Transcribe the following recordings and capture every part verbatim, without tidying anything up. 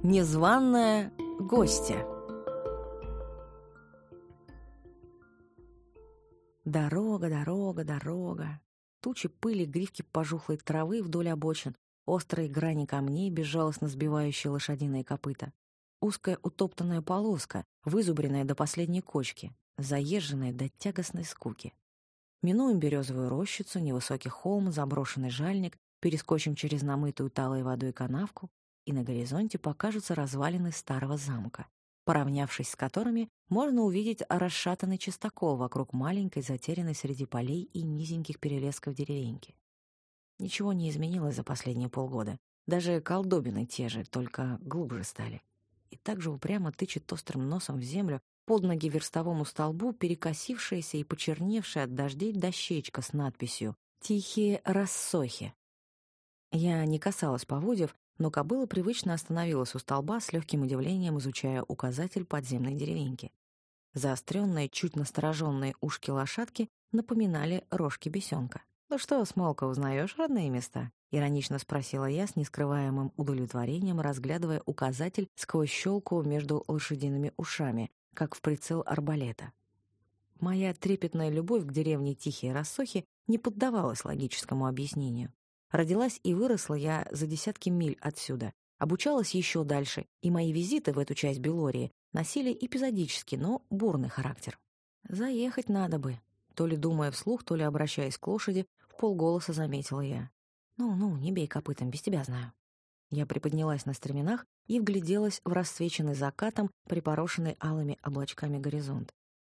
Незваная гостья. Дорога, дорога, дорога. Тучи пыли, гривки пожухлой травы вдоль обочин, острые грани камней, безжалостно сбивающие лошадиные копыта. Узкая утоптанная полоска, вызубренная до последней кочки, заезженная до тягостной скуки. Минуем березовую рощицу, невысокий холм, заброшенный жальник, перескочим через намытую талой водой канавку, и на горизонте покажутся развалины старого замка, поравнявшись с которыми, можно увидеть расшатанный частокол вокруг маленькой, затерянной среди полей и низеньких перелесков деревеньки. Ничего не изменилось за последние полгода. Даже колдобины те же, только глубже стали. И так же упрямо тычет острым носом в землю под ноги верстовому столбу перекосившаяся и почерневшая от дождей дощечка с надписью «Тихие рассохи». Я не касалась поводьев, но кобыла привычно остановилась у столба с легким удивлением, изучая указатель подземной деревеньки. Заостренные, чуть настороженные ушки лошадки напоминали рожки бесенка. «Ну что, Смолка, узнаешь родные места?» — иронично спросила я с нескрываемым удовлетворением, разглядывая указатель сквозь щелку между лошадиными ушами, как в прицел арбалета. Моя трепетная любовь к деревне Тихие Рассохи не поддавалась логическому объяснению. Родилась и выросла я за десятки миль отсюда, обучалась еще дальше, и мои визиты в эту часть Белории носили эпизодический, но бурный характер. «Заехать надо бы», то ли думая вслух, то ли обращаясь к лошади, вполголоса заметила я. «Ну-ну, не бей копытом, без тебя знаю». Я приподнялась на стременах и вгляделась в расцвеченный закатом, припорошенный алыми облачками горизонт.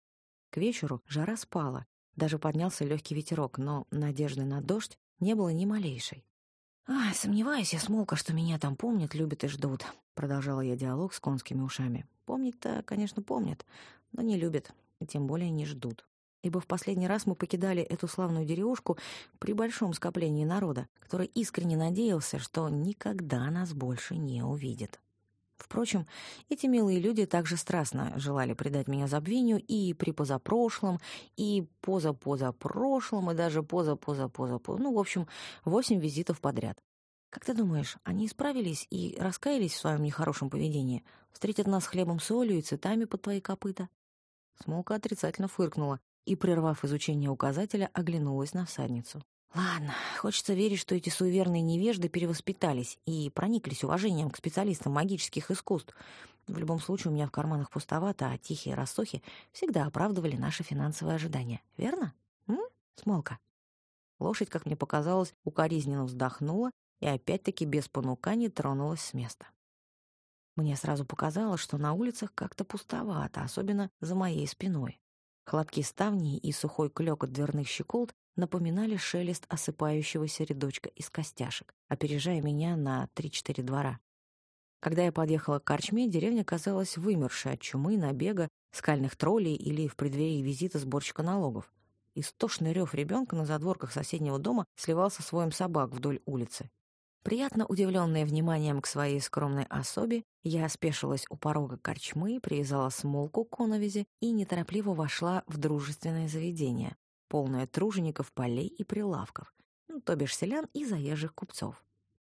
К вечеру жара спала, даже поднялся легкий ветерок, но надежды на дождь не было ни малейшей. «Ай, сомневаюсь я, Смолка, что меня там помнят, любят и ждут», — продолжала я диалог с конскими ушами. «Помнить-то, конечно, помнят, но не любят, и тем более не ждут. Ибо в последний раз мы покидали эту славную деревушку при большом скоплении народа, который искренне надеялся, что никогда нас больше не увидит. Впрочем, эти милые люди также страстно желали предать меня забвению и при позапрошлом, и позапозапрошлом, и даже позапозапозапо... Ну, в общем, восемь визитов подряд. Как ты думаешь, они исправились и раскаялись в своем нехорошем поведении? Встретят нас хлебом, солью и цветами под твои копыта?» Смолка отрицательно фыркнула и, прервав изучение указателя, оглянулась на всадницу. «Ладно, хочется верить, что эти суеверные невежды перевоспитались и прониклись уважением к специалистам магических искусств. В любом случае, у меня в карманах пустовато, а Тихие Рассохи всегда оправдывали наши финансовые ожидания. Верно? М, Смолка?» Лошадь, как мне показалось, укоризненно вздохнула и опять-таки без понуканий тронулась с места. Мне сразу показалось, что на улицах как-то пустовато, особенно за моей спиной. Хлопки ставней и сухой клёкот дверных щеколд напоминали шелест осыпающегося рядочка из костяшек, опережая меня на три-четыре двора. Когда я подъехала к корчме, деревня казалась вымершей от чумы, набега, скальных троллей или в преддверии визита сборщика налогов. Истошный рев ребенка на задворках соседнего дома сливался с воем собак вдоль улицы. Приятно удивленная вниманием к своей скромной особе, я спешилась у порога корчмы, привязала Смолку к коновизе и неторопливо вошла в дружественное заведение, полное тружеников, полей и прилавков, ну, то бишь селян и заезжих купцов.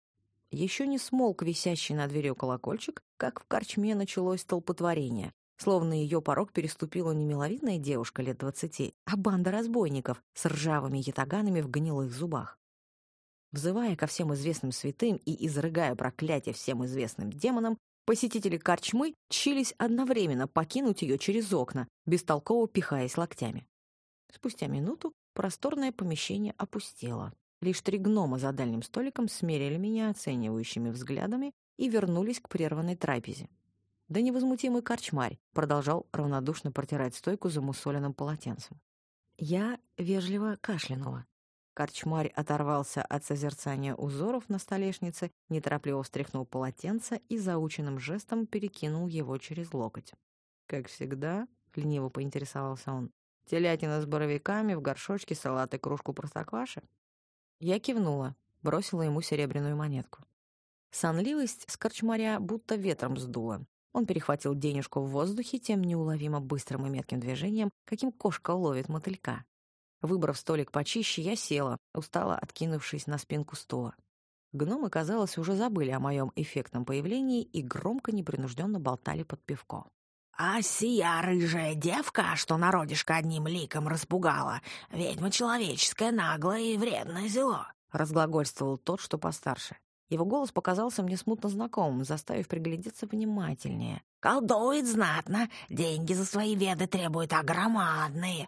Еще не смолк висящий над дверью колокольчик, как в корчме началось столпотворение, словно ее порог переступила не миловидная девушка лет двадцати, а банда разбойников с ржавыми ятаганами в гнилых зубах. Взывая ко всем известным святым и изрыгая проклятие всем известным демонам, посетители корчмы чились одновременно покинуть ее через окна, бестолково пихаясь локтями. Спустя минуту просторное помещение опустело. Лишь три гнома за дальним столиком смерили меня оценивающими взглядами и вернулись к прерванной трапезе. Да невозмутимый корчмарь продолжал равнодушно протирать стойку замусоленным полотенцем. Я вежливо кашлянула. Корчмарь оторвался от созерцания узоров на столешнице, неторопливо встряхнул полотенце и заученным жестом перекинул его через локоть. «Как всегда», — лениво поинтересовался он, — «телятина с боровиками, в горшочке салат и кружку простокваши?» Я кивнула, бросила ему серебряную монетку. Сонливость с корчмаря будто ветром сдула. Он перехватил денежку в воздухе тем неуловимо быстрым и метким движением, каким кошка ловит мотылька. Выбрав столик почище, я села, устало откинувшись на спинку стула. Гномы, казалось, уже забыли о моем эффектном появлении и громко непринужденно болтали под пивко. «А сия рыжая девка, что народишко одним ликом распугала, ведьма человеческая, наглая и вредное зело», — разглагольствовал тот, что постарше. Его голос показался мне смутно знакомым, заставив приглядеться внимательнее. «Колдует знатно, деньги за свои веды требует огромадные.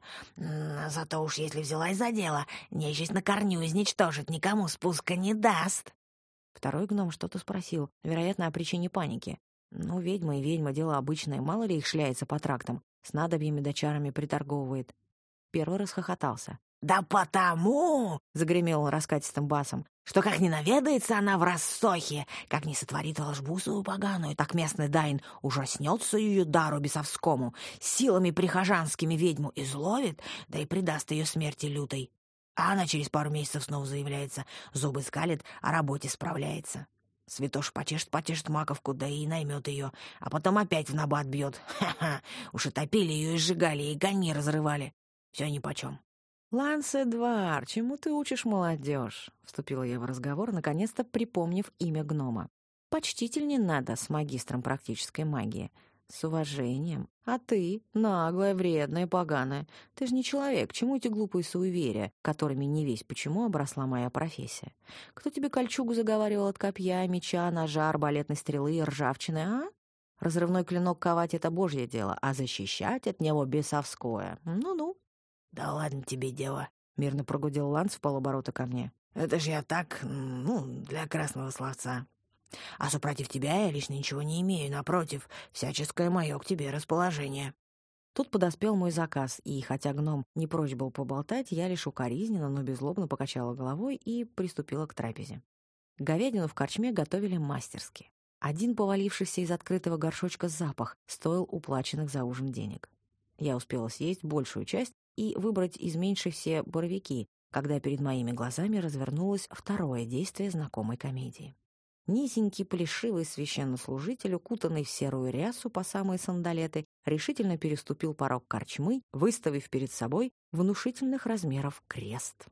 Зато уж если взялась за дело, нечисть на корню изничтожит, никому спуска не даст». Второй гном что-то спросил, вероятно, о причине паники. Ну, ведьма и ведьма — дело обычное, мало ли их шляется по трактам, с надобьями да чарами приторговывает. Первый расхохотался. «Да потому!» — загремел он раскатистым басом, «что как не наведается она в рассохе, как не сотворит волшбу свою поганую, так местный Дайн ужаснется ее дару бесовскому, силами прихожанскими ведьму изловит, да и предаст ее смерти лютой. А она через пару месяцев снова заявляется, зубы скалит, о работе справляется. Святош почешет-почешет маковку, да и наймет ее, а потом опять в набат бьет. Ха-ха, уж и топили ее, и сжигали, и коньми разрывали. Все нипочем». «Ланс-Эдуар, чему ты учишь молодежь?» — вступила я в разговор, наконец-то припомнив имя гнома. «Почтительнее надо с магистром практической магии. С уважением. А ты, наглая, вредная, поганая, ты же не человек, чему эти глупые суеверия, которыми не весь почему обросла моя профессия? Кто тебе кольчугу заговаривал от копья, меча, ножа, арбалетной стрелы и ржавчины, а? Разрывной клинок ковать — это божье дело, а защищать от него бесовское. Ну-ну». «Да ладно тебе, дева», — мирно прогудел Ланс в полоборота ко мне. «Это ж я так, ну, для красного словца. А супротив тебя я лично ничего не имею, напротив, всяческое мое к тебе расположение». Тут подоспел мой заказ, и, хотя гном не прочь был поболтать, я лишь укоризненно, но беззлобно покачала головой и приступила к трапезе. Говядину в корчме готовили мастерски. Один повалившийся из открытого горшочка запах стоил уплаченных за ужин денег. Я успела съесть большую часть и выбрать из меньшей все боровики, когда перед моими глазами развернулось второе действие знакомой комедии. Низенький плешивый священнослужитель, укутанный в серую рясу по самые сандалеты, решительно переступил порог корчмы, выставив перед собой внушительных размеров крест.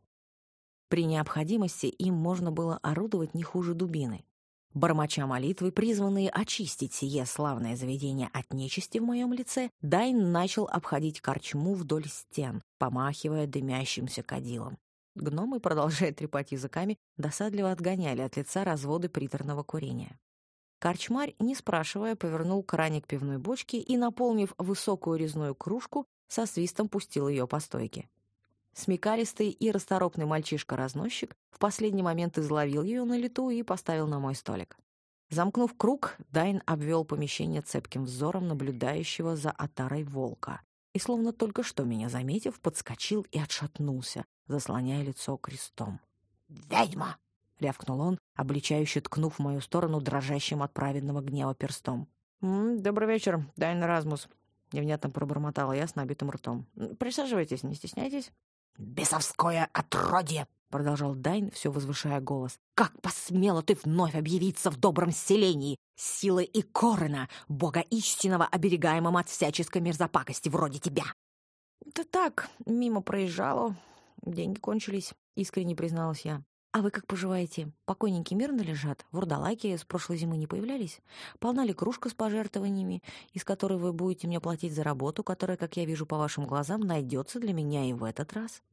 При необходимости им можно было орудовать не хуже дубины. Бормоча молитвы, призванные очистить сие славное заведение от нечисти в моем лице, Дайн начал обходить корчму вдоль стен, помахивая дымящимся кадилом. Гномы, продолжая трепать языками, досадливо отгоняли от лица разводы приторного курения. Корчмарь, не спрашивая, повернул краник пивной бочки и, наполнив высокую резную кружку, со свистом пустил ее по стойке. Смекалистый и расторопный мальчишка-разносчик в последний момент изловил ее на лету и поставил на мой столик. Замкнув круг, Дайн обвел помещение цепким взором наблюдающего за отарой волка и, словно только что меня заметив, подскочил и отшатнулся, заслоняя лицо крестом. «Ведьма!» — рявкнул он, обличающе ткнув в мою сторону дрожащим от праведного гнева перстом. «М-м, «Добрый вечер, Дайн Размус», — невнятно пробормотала я с набитым ртом. «Присаживайтесь, не стесняйтесь». «Бесовское отродье!» — продолжал Дайн, все возвышая голос. «Как посмела ты вновь объявиться в добром селении, силой и Корена, бога истинного, оберегаемым от всяческой мерзопакости вроде тебя?» «Да так, мимо проезжала. Деньги кончились», — искренне призналась я. «А вы как поживаете? Покойники мирно лежат? Вурдалаки с прошлой зимы не появлялись? Полна ли кружка с пожертвованиями, из которой вы будете мне платить за работу, которая, как я вижу по вашим глазам, найдется для меня и в этот раз?»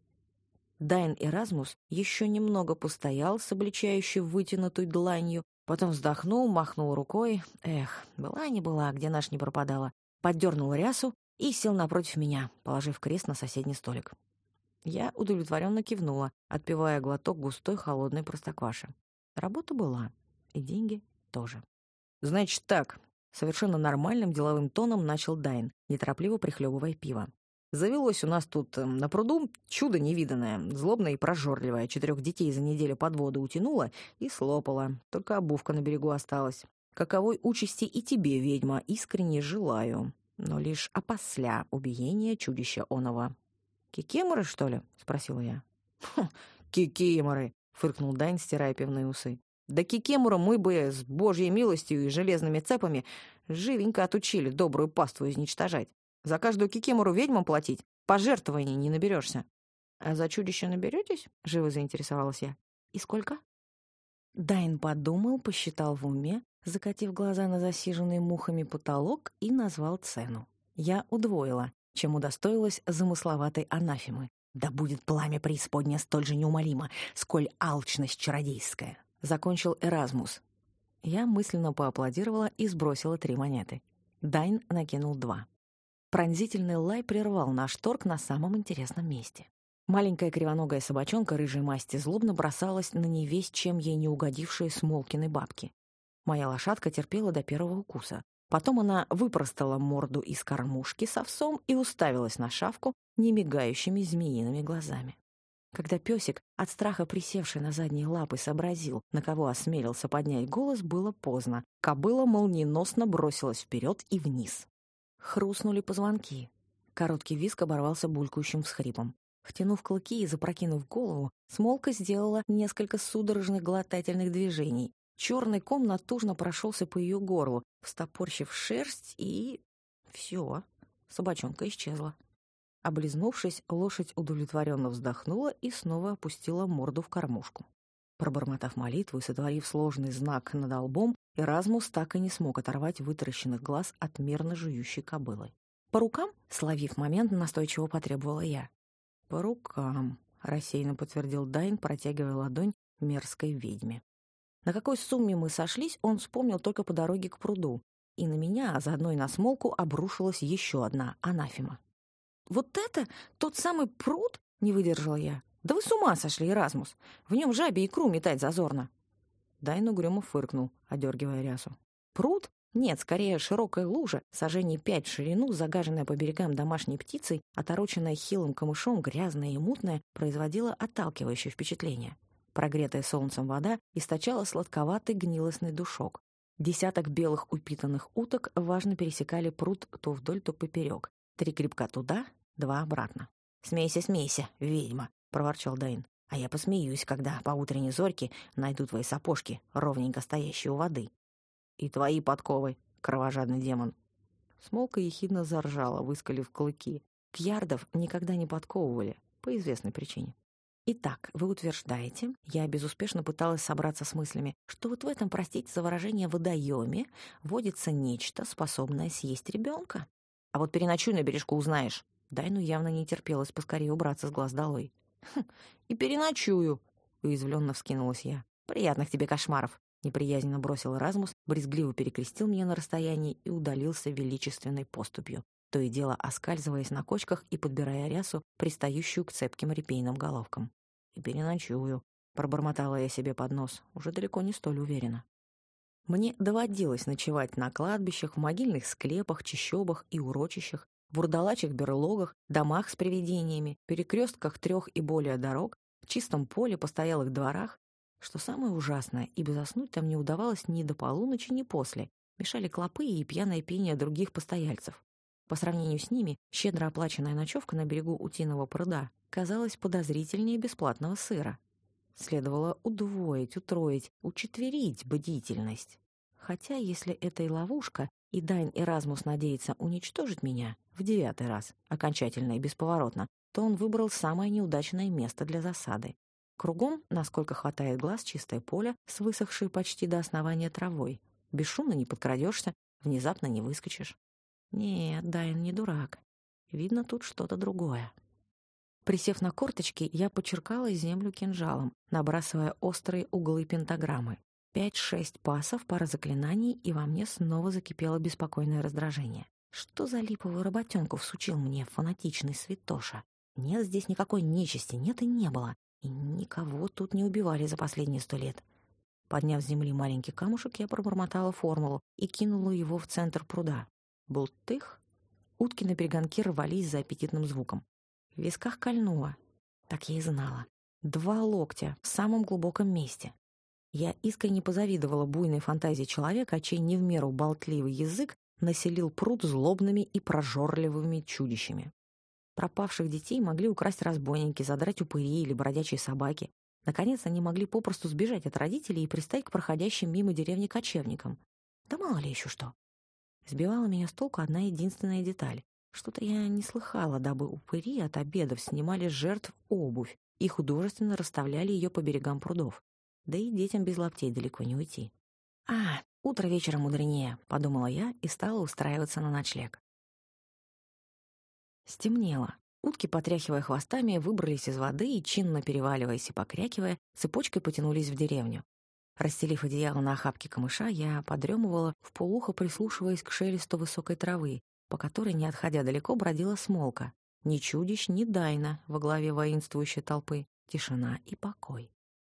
Дайн Эразмус еще немного постоял с обличающей вытянутой дланью, потом вздохнул, махнул рукой. Эх, была не была, где наш не пропадала. Поддернул рясу и сел напротив меня, положив крест на соседний столик. Я удовлетворенно кивнула, отпивая глоток густой холодной простокваши. Работа была, и деньги тоже. «Значит так», — совершенно нормальным деловым тоном начал Дайн, неторопливо прихлебывая пиво. «Завелось у нас тут э, на пруду чудо невиданное, злобное и прожорливое. Четырех детей за неделю под воду утянула и слопала. Только обувка на берегу осталась. Каковой участи и тебе, ведьма, искренне желаю, но лишь опосля убиения чудища оного». «Кикиморы, что ли?» — спросила я. «Хм, кикиморы!» — фыркнул Дайн, стирая пивные усы. «Да кикимору мы бы с божьей милостью и железными цепами живенько отучили добрую паству изничтожать. За каждую кикимору ведьмам платить, пожертвований не наберешься». «А за чудище наберетесь?» — живо заинтересовалась я. «И сколько?» Дайн подумал, посчитал в уме, закатив глаза на засиженный мухами потолок, и назвал цену. Я удвоила, чем удостоилась замысловатой анафемы. «Да будет пламя преисподня столь же неумолимо, сколь алчность чародейская», — закончил Эразмус. Я мысленно поаплодировала и сбросила три монеты. Дайн накинул два. Пронзительный лай прервал наш торг на самом интересном месте. Маленькая кривоногая собачонка рыжей масти злобно бросалась на невесть, чем ей не угодившие Смолкины бабки. Моя лошадка терпела до первого укуса. Потом она выпростала морду из кормушки с овсом и уставилась на шавку немигающими змеиными глазами. Когда песик, от страха присевший на задние лапы, сообразил, на кого осмелился поднять голос, было поздно. Кобыла молниеносно бросилась вперед и вниз. Хрустнули позвонки. Короткий визг оборвался булькающим всхрипом. Втянув клыки и запрокинув голову, Смолка сделала несколько судорожных глотательных движений. Черный ком натужно прошелся по ее горлу, встопорщив шерсть, и... все, собачонка исчезла. Облизнувшись, лошадь удовлетворенно вздохнула и снова опустила морду в кормушку. Пробормотав молитву и сотворив сложный знак над лбом, Эразмус так и не смог оторвать вытаращенных глаз от мерно жующей кобылы. «По рукам?» — словив момент, настойчиво потребовала я. «По рукам», — рассеянно подтвердил Дайн, протягивая ладонь мерзкой ведьме. На какой сумме мы сошлись, он вспомнил только по дороге к пруду, и на меня, а заодно и на Смолку, обрушилась еще одна анафема. «Вот это тот самый пруд?» — не выдержала я. «Да вы с ума сошли, Эразмус! В нем жабе икру метать зазорно!» Дайн угрюмо фыркнул, одергивая рясу. «Пруд? Нет, скорее широкая лужа, сажений пять в ширину, загаженная по берегам домашней птицей, отороченная хилым камышом, грязная и мутная, производила отталкивающее впечатление. Прогретая солнцем вода источала сладковатый гнилостный душок. Десяток белых упитанных уток важно пересекали пруд то вдоль, то поперек. Три грибка туда, два обратно. «Смейся, смейся, ведьма!» — проворчал Дайн. «А я посмеюсь, когда по утренней зорьке найду твои сапожки, ровненько стоящие у воды». «И твои подковы, кровожадный демон!» Смолка ехидно заржала, выскалив клыки. Кьярдов никогда не подковывали, по известной причине. «Итак, вы утверждаете, я безуспешно пыталась собраться с мыслями, что вот в этом, простите за выражение, водоеме водится нечто, способное съесть ребенка? А вот переночуй на бережку, узнаешь». Дайну явно не терпелось поскорее убраться с глаз долой. «Хм, и переночую», — уязвленно вскинулась я. «Приятных тебе кошмаров», — неприязненно бросил Эразмус, брезгливо перекрестил меня на расстоянии и удалился величественной поступью, то и дело оскальзываясь на кочках и подбирая рясу, пристающую к цепким репейным головкам. «И переночую», — пробормотала я себе под нос, уже далеко не столь уверенно. Мне доводилось ночевать на кладбищах, в могильных склепах, чащобах и урочищах, в вурдалачьих берлогах, домах с привидениями, перекрестках трех и более дорог, в чистом поле, постоялых дворах. Что самое ужасное, ибо заснуть там не удавалось ни до полуночи, ни после. Мешали клопы и пьяное пение других постояльцев. По сравнению с ними, щедро оплаченная ночевка на берегу Утиного пруда казалась подозрительнее бесплатного сыра. Следовало удвоить, утроить, учетверить бдительность. Хотя, если это и ловушка, и Дайн Эразмус надеется уничтожить меня в девятый раз, окончательно и бесповоротно, то он выбрал самое неудачное место для засады. Кругом, насколько хватает глаз, чистое поле с высохшей почти до основания травой. Бесшумно не подкрадешься, внезапно не выскочишь. Нет, Дайн не дурак. Видно, тут что-то другое. Присев на корточки, я почеркала землю кинжалом, набрасывая острые углы пентаграммы. Пять-шесть пасов, пара заклинаний, и во мне снова закипело беспокойное раздражение. Что за липовую работенку всучил мне фанатичный святоша? Нет здесь никакой нечисти, нет и не было. И никого тут не убивали за последние сто лет. Подняв с земли маленький камушек, я пробормотала формулу и кинула его в центр пруда. Бултых. Утки на перегонки рвались за аппетитным звуком. В висках кольнуло. Так я и знала. Два локтя в самом глубоком месте. Я искренне позавидовала буйной фантазии человека, чей не в меру болтливый язык населил пруд злобными и прожорливыми чудищами. Пропавших детей могли украсть разбойники, задрать упыри или бродячие собаки. Наконец, они могли попросту сбежать от родителей и пристать к проходящим мимо деревни кочевникам. Да мало ли еще что. Сбивала меня с толку одна единственная деталь. Что-то я не слыхала, дабы упыри от обедов снимали с жертв обувь и художественно расставляли ее по берегам прудов. да и детям без лаптей далеко не уйти. «А, утро вечера мудренее», — подумала я и стала устраиваться на ночлег. Стемнело. Утки, потряхивая хвостами, выбрались из воды и, чинно переваливаясь и покрякивая, цепочкой потянулись в деревню. Расстелив одеяло на охапке камыша, я подремывала, вполуха прислушиваясь к шелесту высокой травы, по которой, не отходя далеко, бродила смолка. Ни чудищ, ни дайна во главе воинствующей толпы. Тишина и покой.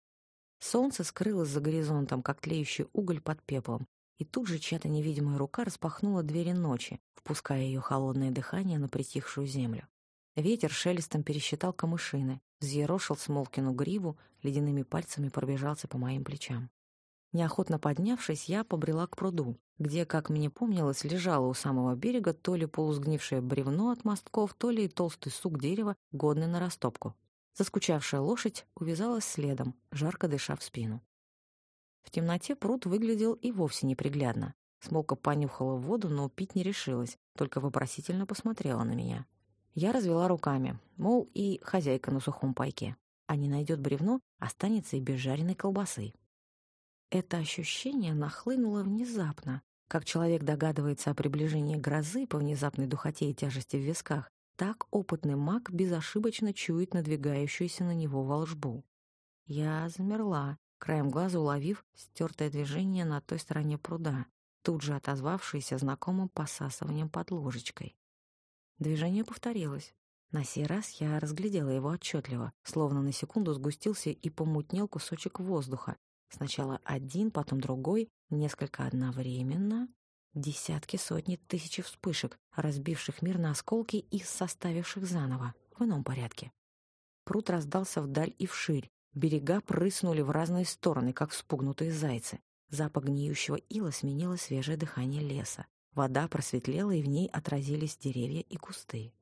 Солнце скрылось за горизонтом, как тлеющий уголь под пеплом, и тут же чья-то невидимая рука распахнула двери ночи, впуская ее холодное дыхание на притихшую землю. Ветер шелестом пересчитал камышины, взъерошил Смолкину гриву, ледяными пальцами пробежался по моим плечам. Неохотно поднявшись, я побрела к пруду, где, как мне помнилось, лежало у самого берега то ли полусгнившее бревно от мостков, то ли толстый сук дерева, годный на растопку. Заскучавшая лошадь увязалась следом, жарко дыша в спину. В темноте пруд выглядел и вовсе неприглядно. Смолка понюхала воду, но пить не решилась, только вопросительно посмотрела на меня. Я развела руками, мол, и хозяйка на сухом пайке. А не найдет бревно, останется и без жареной колбасы. Это ощущение нахлынуло внезапно. Как человек догадывается о приближении грозы по внезапной духоте и тяжести в висках, так опытный маг безошибочно чует надвигающуюся на него волшбу. Я замерла, краем глаза уловив стертое движение на той стороне пруда, тут же отозвавшееся знакомым посасыванием под ложечкой. Движение повторилось. На сей раз я разглядела его отчетливо, словно на секунду сгустился и помутнел кусочек воздуха. Сначала один, потом другой, несколько одновременно. Десятки, сотни, тысячи вспышек, разбивших мир на осколки и составивших заново, в ином порядке. Пруд раздался вдаль и вширь. Берега прыснули в разные стороны, как вспугнутые зайцы. Запах гниющего ила сменило свежее дыхание леса. Вода просветлела, и в ней отразились деревья и кусты.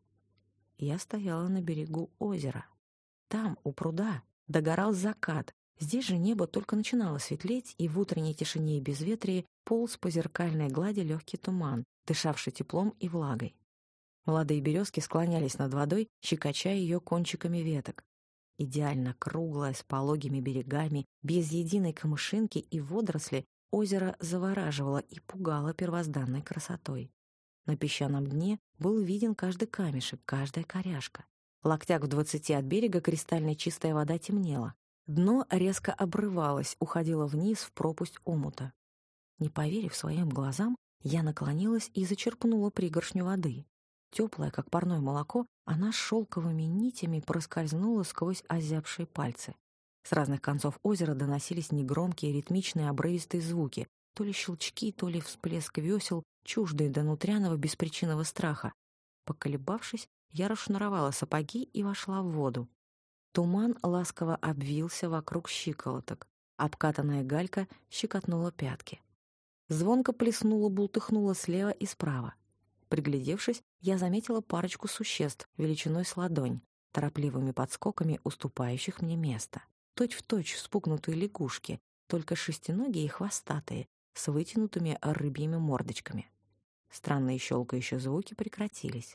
Я стояла на берегу озера. Там, у пруда, догорал закат. Здесь же небо только начинало светлеть, и в утренней тишине и безветрии полз по зеркальной глади легкий туман, дышавший теплом и влагой. Молодые березки склонялись над водой, щекоча ее кончиками веток. Идеально круглое, с пологими берегами, без единой камышинки и водоросли, озеро завораживало и пугало первозданной красотой. На песчаном дне был виден каждый камешек, каждая коряшка. В локтях в двадцати от берега кристально чистая вода темнела. Дно резко обрывалось, уходило вниз в пропасть омута. Не поверив своим глазам, я наклонилась и зачерпнула пригоршню воды. Теплая, как парное молоко, она шелковыми нитями проскользнула сквозь озябшие пальцы. С разных концов озера доносились негромкие, ритмичные, обрывистые звуки, то ли щелчки, то ли всплеск весел, чуждые до нутряного беспричинного страха. Поколебавшись, я расшнуровала сапоги и вошла в воду. Туман ласково обвился вокруг щиколоток. Обкатанная галька щекотнула пятки. Звонко плеснула, бултыхнула слева и справа. Приглядевшись, я заметила парочку существ величиной с ладонь, торопливыми подскоками уступающих мне место. Точь-в-точь вспугнутые лягушки, только шестиногие и хвостатые, с вытянутыми рыбьими мордочками. Странные щелкающие звуки прекратились.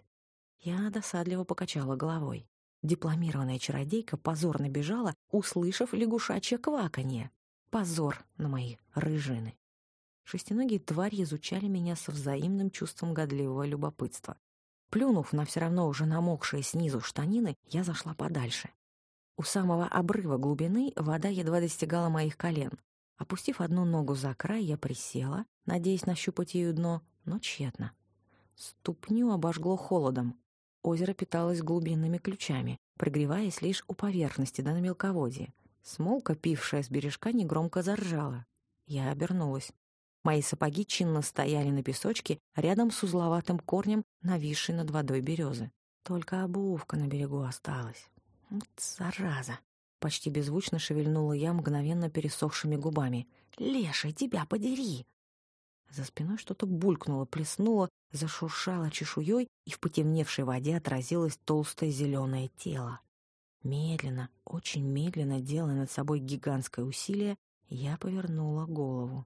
Я досадливо покачала головой. Дипломированная чародейка позорно бежала, услышав лягушачье кваканье. Позор на мои рыжины. Шестиногие твари изучали меня со взаимным чувством годливого любопытства. Плюнув на все равно уже намокшие снизу штанины, я зашла подальше. У самого обрыва глубины вода едва достигала моих колен. Опустив одну ногу за край, я присела, надеясь нащупать ею дно, но тщетно. Ступню обожгло холодом. Озеро питалось глубинными ключами, прогреваясь лишь у поверхности да на мелководье. Смолка, пившая с бережка, негромко заржала. Я обернулась. Мои сапоги чинно стояли на песочке рядом с узловатым корнем, нависшей над водой березы. Только обувка на берегу осталась. Вот зараза! Почти беззвучно шевельнула я мгновенно пересохшими губами. «Леший, тебя подери!» За спиной что-то булькнуло, плеснуло, зашуршало чешуей, и в потемневшей воде отразилось толстое зеленое тело. Медленно, очень медленно, делая над собой гигантское усилие, я повернула голову.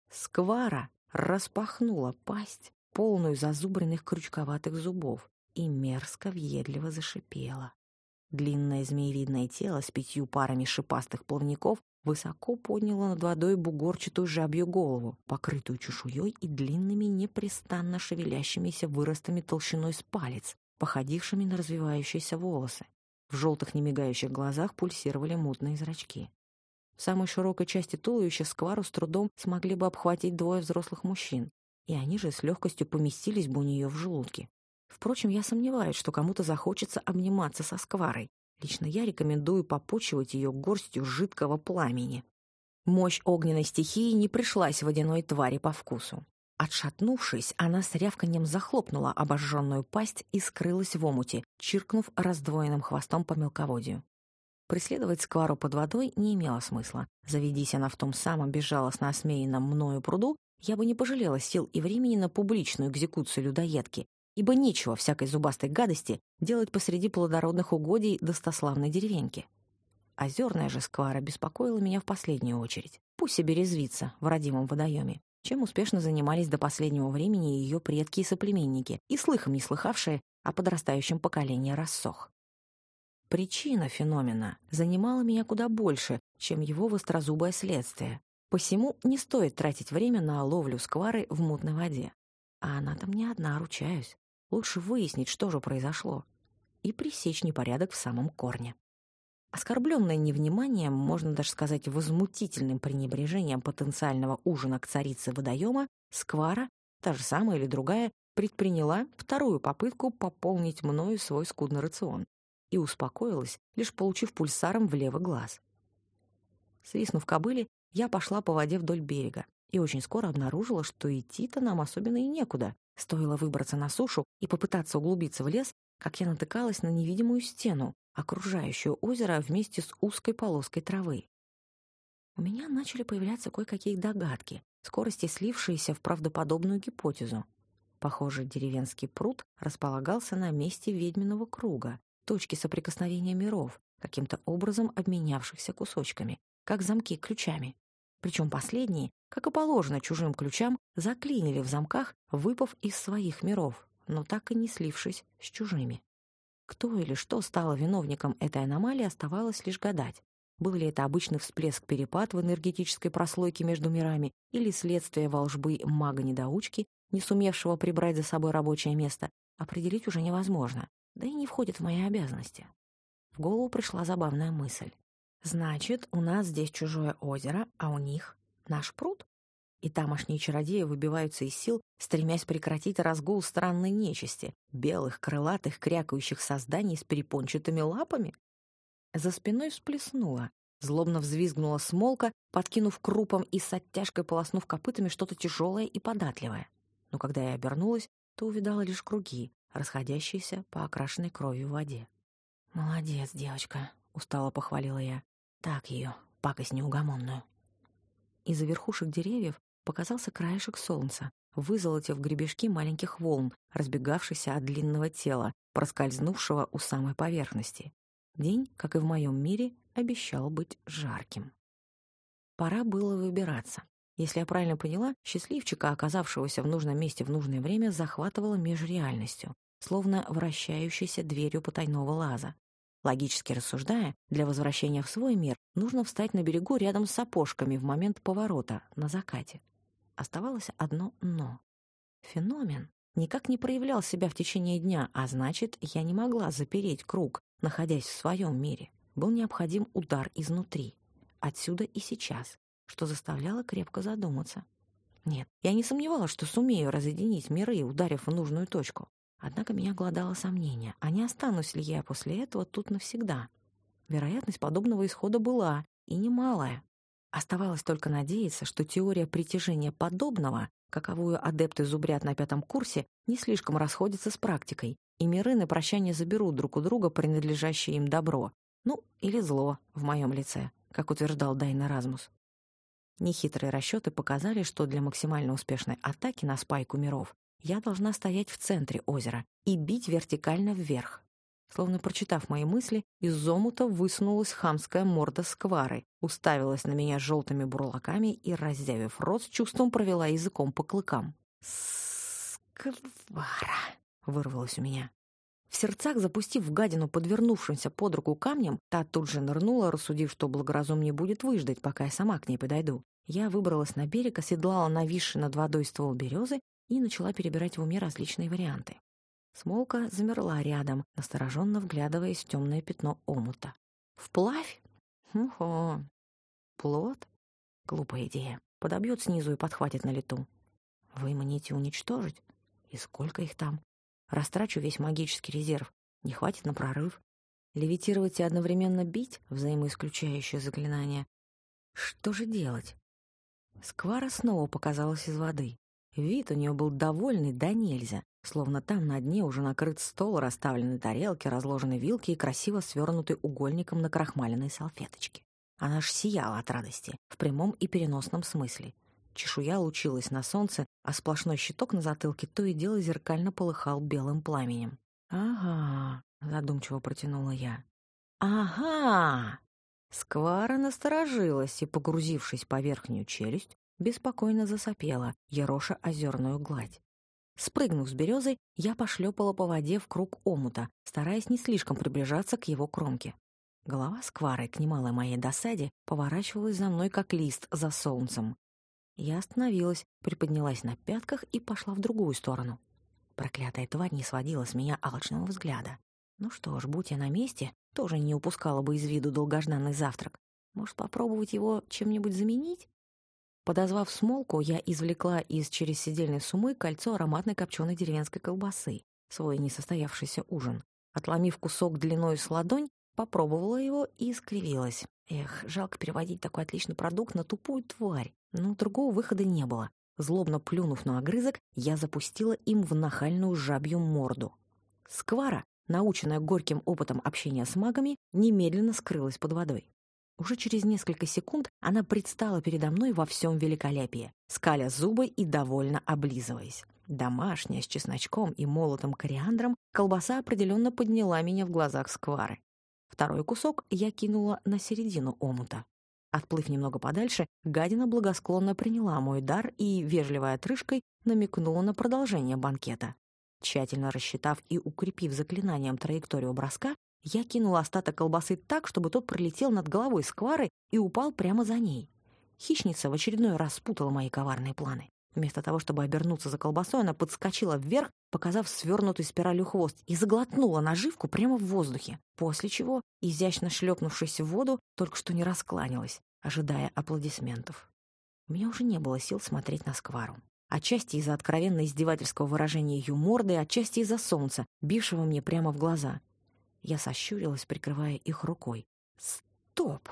Сквара распахнула пасть, полную зазубренных крючковатых зубов, и мерзко въедливо зашипела. Длинное змеевидное тело с пятью парами шипастых плавников высоко подняла над водой бугорчатую жабью голову, покрытую чешуей и длинными, непрестанно шевелящимися выростами толщиной с палец, походившими на развивающиеся волосы. В желтых немигающих глазах пульсировали мутные зрачки. В самой широкой части туловища сквару с трудом смогли бы обхватить двое взрослых мужчин, и они же с легкостью поместились бы у нее в желудке. Впрочем, я сомневаюсь, что кому-то захочется обниматься со скварой. Лично я рекомендую попочивать ее горстью жидкого пламени. Мощь огненной стихии не пришлась водяной твари по вкусу. Отшатнувшись, она с рявканьем захлопнула обожженную пасть и скрылась в омуте, чиркнув раздвоенным хвостом по мелководью. Преследовать сквару под водой не имело смысла. Заведись она в том самом безжалостно осмеянном мною пруду, я бы не пожалела сил и времени на публичную экзекуцию людоедки, ибо нечего всякой зубастой гадости делать посреди плодородных угодий достославной деревеньки. Озерная же сквара беспокоила меня в последнюю очередь. Пусть себе резвится в родимом водоеме, чем успешно занимались до последнего времени ее предки и соплеменники, и слыхом не слыхавшие о подрастающем поколении рассох. Причина феномена занимала меня куда больше, чем его вострозубое следствие. Посему не стоит тратить время на ловлю сквары в мутной воде. А она там не одна, ручаюсь. Лучше выяснить, что же произошло, и пресечь непорядок в самом корне. Оскорбленная невниманием, можно даже сказать возмутительным пренебрежением потенциального ужина к царице водоема, сквара, та же самая или другая, предприняла вторую попытку пополнить мною свой скудный рацион и успокоилась, лишь получив пульсаром в левый глаз. Свистнув кобыле, я пошла по воде вдоль берега и очень скоро обнаружила, что идти-то нам особенно и некуда. Стоило выбраться на сушу и попытаться углубиться в лес, как я натыкалась на невидимую стену, окружающую озеро вместе с узкой полоской травы. У меня начали появляться кое-какие догадки, в скорости слившиеся в правдоподобную гипотезу. Похоже, деревенский пруд располагался на месте ведьминого круга, точки соприкосновения миров, каким-то образом обменявшихся кусочками, как замки ключами. Причем последние, как и положено чужим ключам, заклинили в замках, выпав из своих миров, но так и не слившись с чужими. Кто или что стало виновником этой аномалии, оставалось лишь гадать. Был ли это обычный всплеск-перепад в энергетической прослойке между мирами или следствие волжбы мага-недоучки, не сумевшего прибрать за собой рабочее место, определить уже невозможно, да и не входит в мои обязанности. В голову пришла забавная мысль. Значит, у нас здесь чужое озеро, а у них наш пруд? И тамошние чародеи выбиваются из сил, стремясь прекратить разгул странной нечисти, белых, крылатых, крякающих созданий с перепончатыми лапами? За спиной всплеснула, злобно взвизгнула смолка, подкинув крупом и с оттяжкой полоснув копытами что-то тяжелое и податливое. Но когда я обернулась, то увидала лишь круги, расходящиеся по окрашенной кровью воде. «Молодец, девочка», — устало похвалила я. «Так ее, пакость неугомонную». Из-за верхушек деревьев показался краешек солнца, вызолотив гребешки маленьких волн, разбегавшихся от длинного тела, проскользнувшего у самой поверхности. День, как и в моем мире, обещал быть жарким. Пора было выбираться. Если я правильно поняла, счастливчика, оказавшегося в нужном месте в нужное время, захватывало межреальностью, словно вращающейся дверью потайного лаза. Логически рассуждая, для возвращения в свой мир нужно встать на берегу рядом с сапожками в момент поворота на закате. Оставалось одно «но». Феномен никак не проявлял себя в течение дня, а значит, я не могла запереть круг, находясь в своем мире. Был необходим удар изнутри, отсюда и сейчас, что заставляло крепко задуматься. Нет, я не сомневалась, что сумею разъединить миры, ударив в нужную точку. Однако меня глодало сомнение, а не останусь ли я после этого тут навсегда. Вероятность подобного исхода была, и немалая. Оставалось только надеяться, что теория притяжения подобного, каковую адепты зубрят на пятом курсе, не слишком расходится с практикой, и миры на прощание заберут друг у друга принадлежащее им добро, ну, или зло в моем лице, как утверждал Дайн Эразмус. Нехитрые расчеты показали, что для максимально успешной атаки на спайку миров я должна стоять в центре озера и бить вертикально вверх. Словно прочитав мои мысли, из омута высунулась хамская морда сквары, уставилась на меня желтыми бурлаками и, раззявив рот, с чувством провела языком по клыкам. «Сквара!» — вырвалось у меня. В сердцах запустив гадину подвернувшимся под руку камнем, та тут же нырнула, рассудив, что благоразумнее будет выждать, пока я сама к ней подойду. Я выбралась на берег, оседлала нависший над водой ствол березы и начала перебирать в уме различные варианты. Смолка замерла рядом, настороженно вглядываясь в темное пятно омута. Вплавь? Хо-хо. Плот? Глупая идея. Подобьет снизу и подхватит на лету. Выманить и уничтожить? И сколько их там? Растрачу весь магический резерв. Не хватит на прорыв. Левитировать и одновременно бить? Взаимоисключающее заклинание. Что же делать? Сквара снова показалась из воды. Вид у нее был довольный да нельзя, словно там на дне уже накрыт стол, расставлены тарелки, разложены вилки и красиво свернуты угольником на крахмаленной салфеточке. Она аж сияла от радости, в прямом и переносном смысле. Чешуя лучилась на солнце, а сплошной щиток на затылке то и дело зеркально полыхал белым пламенем. «Ага», — задумчиво протянула я. «Ага!» Сквара насторожилась и, погрузившись по верхнюю челюсть, беспокойно засопела, ероша озерную гладь. Спрыгнув с березы, я пошлепала по воде в круг омута, стараясь не слишком приближаться к его кромке. Голова сквары, к немалой моей досаде, поворачивалась за мной, как лист за солнцем. Я остановилась, приподнялась на пятках и пошла в другую сторону. Проклятая тварь не сводила с меня алчного взгляда. Ну что ж, будь я на месте, тоже не упускала бы из виду долгожданный завтрак. Может, попробовать его чем-нибудь заменить? Подозвав Смолку, я извлекла из черезсидельной сумы кольцо ароматной копченой деревенской колбасы, свой несостоявшийся ужин. Отломив кусок длиной с ладонь, попробовала его и скривилась. Эх, жалко переводить такой отличный продукт на тупую тварь. Но другого выхода не было. Злобно плюнув на огрызок, я запустила им в нахальную жабью морду. Сквара, наученная горьким опытом общения с магами, немедленно скрылась под водой. Уже через несколько секунд она предстала передо мной во всем великолепии, скаля зубы и довольно облизываясь. Домашняя, с чесночком и молотым кориандром, колбаса определенно подняла меня в глазах сквары. Второй кусок я кинула на середину омута. Отплыв немного подальше, гадина благосклонно приняла мой дар и, вежливой отрыжкой, намекнула на продолжение банкета. Тщательно рассчитав и укрепив заклинанием траекторию броска, я кинула остаток колбасы так, чтобы тот пролетел над головой сквары и упал прямо за ней. Хищница в очередной раз спутала мои коварные планы. Вместо того, чтобы обернуться за колбасой, она подскочила вверх, показав свернутый спиралью хвост, и заглотнула наживку прямо в воздухе, после чего, изящно шлепнувшись в воду, только что не раскланялась, ожидая аплодисментов. У меня уже не было сил смотреть на сквару. Отчасти из-за откровенно издевательского выражения ее морды, отчасти из-за солнца, бившего мне прямо в глаза. Я сощурилась, прикрывая их рукой. «Стоп!»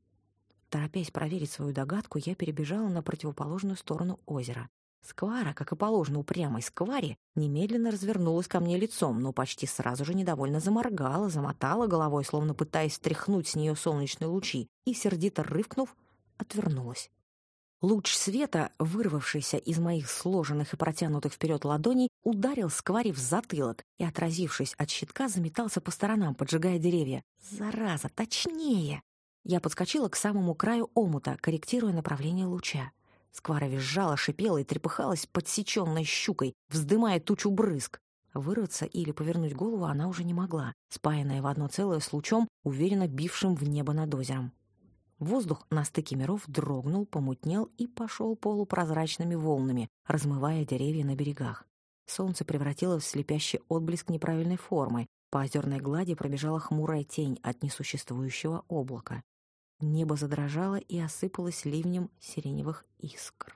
Торопясь проверить свою догадку, я перебежала на противоположную сторону озера. Сквара, как и положено упрямой скваре, немедленно развернулась ко мне лицом, но почти сразу же недовольно заморгала, замотала головой, словно пытаясь стряхнуть с нее солнечные лучи, и, сердито рывкнув, отвернулась. Луч света, вырвавшийся из моих сложенных и протянутых вперед ладоней, ударил скваре в затылок и, отразившись от щитка, заметался по сторонам, поджигая деревья. «Зараза! Точнее!» Я подскочила к самому краю омута, корректируя направление луча. Сквара визжала, шипела и трепыхалась подсеченной щукой, вздымая тучу брызг. Вырваться или повернуть голову она уже не могла, спаянная в одно целое с лучом, уверенно бившим в небо над озером. Воздух на стыке миров дрогнул, помутнел и пошел полупрозрачными волнами, размывая деревья на берегах. Солнце превратилось в слепящий отблеск неправильной формы. По озерной глади пробежала хмурая тень от несуществующего облака. Небо задрожало и осыпалось ливнем сиреневых искр.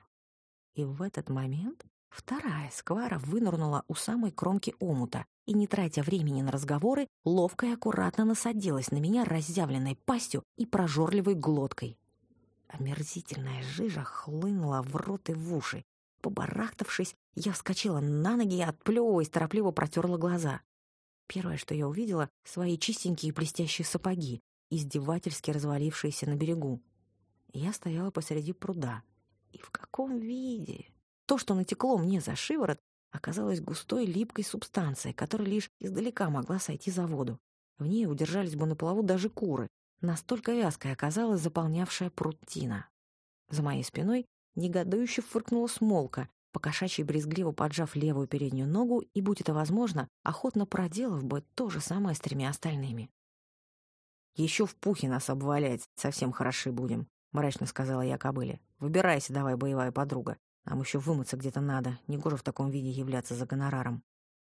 И в этот момент вторая сквара вынырнула у самой кромки омута и, не тратя времени на разговоры, ловко и аккуратно насадилась на меня разъявленной пастью и прожорливой глоткой. Омерзительная жижа хлынула в рот и в уши. Побарахтавшись, я вскочила на ноги и, отплевываясь, торопливо протерла глаза. Первое, что я увидела — свои чистенькие блестящие сапоги, издевательски развалившиеся на берегу. Я стояла посреди пруда. И в каком виде? То, что натекло мне за шиворот, оказалось густой липкой субстанцией, которая лишь издалека могла сойти за воду. В ней удержались бы на плаву даже куры. Настолько вязкой оказалась заполнявшая пруд тина. За моей спиной негодующе фыркнула Смолка, покошачьи брезгливо поджав левую переднюю ногу и, будь это возможно, охотно проделав бы то же самое с тремя остальными. «Еще в пухе нас обвалять, совсем хороши будем», — мрачно сказала я кобыле. «Выбирайся давай, боевая подруга. Нам еще вымыться где-то надо, негоже в таком виде являться за гонораром».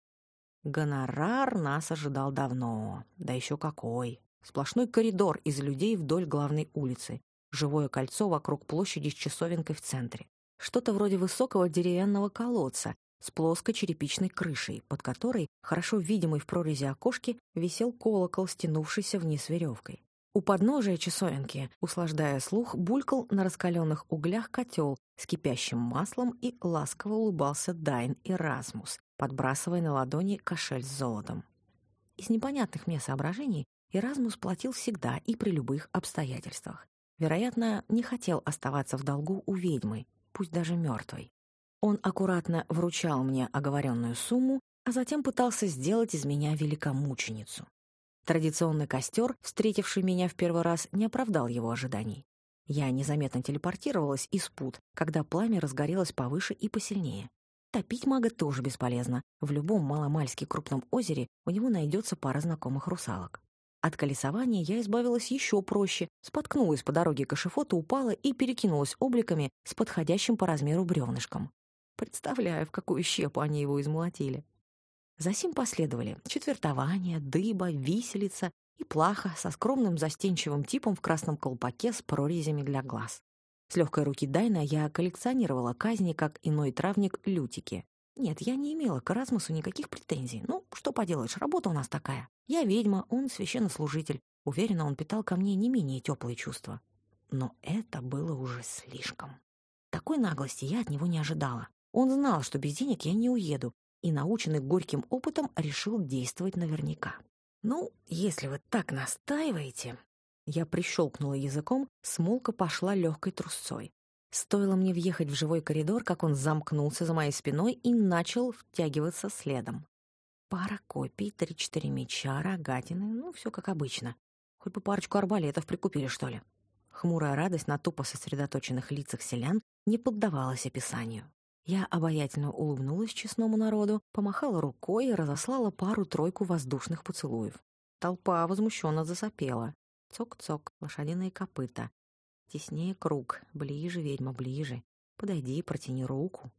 Гонорар нас ожидал давно, да еще какой. Сплошной коридор из людей вдоль главной улицы, живое кольцо вокруг площади с часовенкой в центре. Что-то вроде высокого деревянного колодца с плоской черепичной крышей, под которой, хорошо видимый в прорези окошки, висел колокол, стянувшийся вниз веревкой. У подножия часовенки, услаждая слух, булькал на раскаленных углях котел с кипящим маслом и ласково улыбался Дайн Эразмус, подбрасывая на ладони кошель с золотом. Из непонятных мне соображений Эразмус платил всегда и при любых обстоятельствах. Вероятно, не хотел оставаться в долгу у ведьмы, пусть даже мертвой. Он аккуратно вручал мне оговоренную сумму, а затем пытался сделать из меня великомученицу. Традиционный костер, встретивший меня в первый раз, не оправдал его ожиданий. Я незаметно телепортировалась из пут, когда пламя разгорелось повыше и посильнее. Топить мага тоже бесполезно. В любом маломальски крупном озере у него найдется пара знакомых русалок. От колесования я избавилась еще проще, споткнулась по дороге к эшафоту, упала и перекинулась обликами с подходящим по размеру бревнышком. Представляю, в какую щепу они его измолотили. Засим последовали четвертование, дыба, виселица и плаха со скромным застенчивым типом в красном колпаке с прорезями для глаз. С легкой руки Дайна я коллекционировала казни, как иной травник лютики. Нет, я не имела к Эразмусу никаких претензий. Ну, что поделаешь, работа у нас такая. Я ведьма, он священнослужитель. Уверена, он питал ко мне не менее теплые чувства. Но это было уже слишком. Такой наглости я от него не ожидала. Он знал, что без денег я не уеду, и, наученный горьким опытом, решил действовать наверняка. «Ну, если вы так настаиваете...» Я прищелкнула языком, смолка пошла легкой трусцой. Стоило мне въехать в живой коридор, как он замкнулся за моей спиной и начал втягиваться следом. Пара копий, три-четыре меча, рогатины, ну, все как обычно. Хоть бы парочку арбалетов прикупили, что ли. Хмурая радость на тупо сосредоточенных лицах селян не поддавалась описанию. Я обаятельно улыбнулась честному народу, помахала рукой и разослала пару-тройку воздушных поцелуев. Толпа возмущенно засопела. Цок-цок, лошадиные копыта. Теснее круг, ближе, ведьма, ближе. Подойди, протяни руку.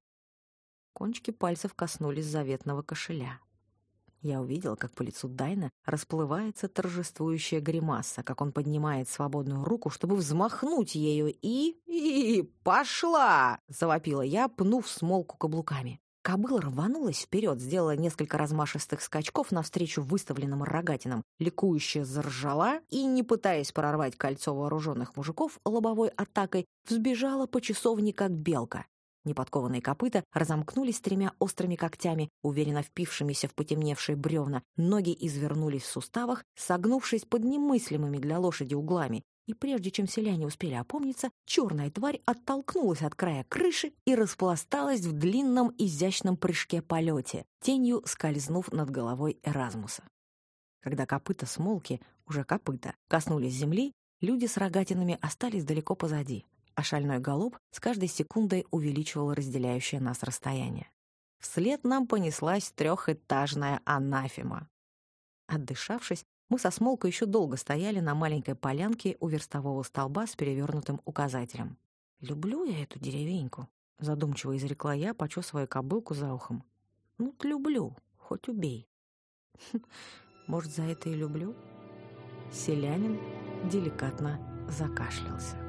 Кончики пальцев коснулись заветного кошеля. Я увидела, как по лицу Дайна расплывается торжествующая гримаса, как он поднимает свободную руку, чтобы взмахнуть ею, и... «И пошла!» — завопила я, пнув смолку каблуками. Кобыла рванулась вперед, сделала несколько размашистых скачков навстречу выставленным рогатинам, ликующе заржала и, не пытаясь прорвать кольцо вооруженных мужиков лобовой атакой, взбежала по часовне, как белка. Неподкованные копыта разомкнулись тремя острыми когтями, уверенно впившимися в потемневшие бревна, ноги извернулись в суставах, согнувшись под немыслимыми для лошади углами, и прежде чем селяне успели опомниться, черная тварь оттолкнулась от края крыши и распласталась в длинном изящном прыжке-полете, тенью скользнув над головой Эразмуса. Когда копыта смолки, уже копыта, коснулись земли, люди с рогатинами остались далеко позади, а шальной галоп с каждой секундой увеличивал разделяющее нас расстояние. Вслед нам понеслась трехэтажная анафема. Отдышавшись, мы со Смолкой еще долго стояли на маленькой полянке у верстового столба с перевернутым указателем. «Люблю я эту деревеньку», — задумчиво изрекла я, почесывая кобылку за ухом. «Ну, люблю, хоть убей». «Может, за это и люблю?» Селянин деликатно закашлялся.